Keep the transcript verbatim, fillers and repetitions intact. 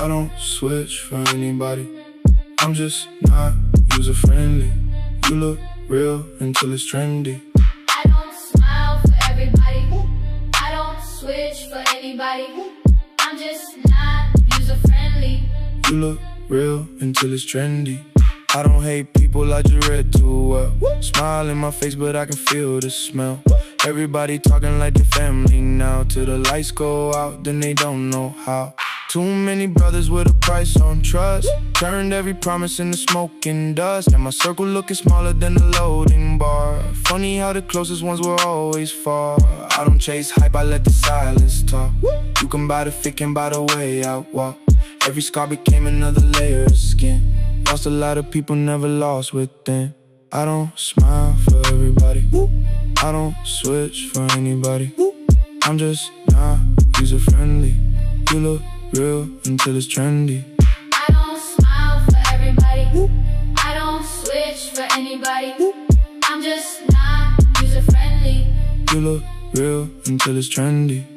I don't switch for anybody. I'm just not user friendly. You look real until it's trendy. I don't smile for everybody. I don't switch for anybody. I'm just not user friendly. You look real until it's trendy. I don't hate people, I just read too well. Smile in my face, but I can feel the smell. Everybody talking like they're family now. Till the lights go out, then they don't know how. Too many brothers with a price on trust. Turned every promise into smoking dust. And my circle looking smaller than the loading bar. Funny how the closest ones were always far. I don't chase hype, I let the silence talk. You can buy the fit, can buy the way I walk. Every scar became another layer of skin. Lost a lot of people, never lost within. I don't smile for everybody. I don't switch for anybody. I'm just not user friendly. You look real until it's trendy. I don't smile for everybody. I don't switch for anybody. I'm just not user friendly. You look real until it's trendy.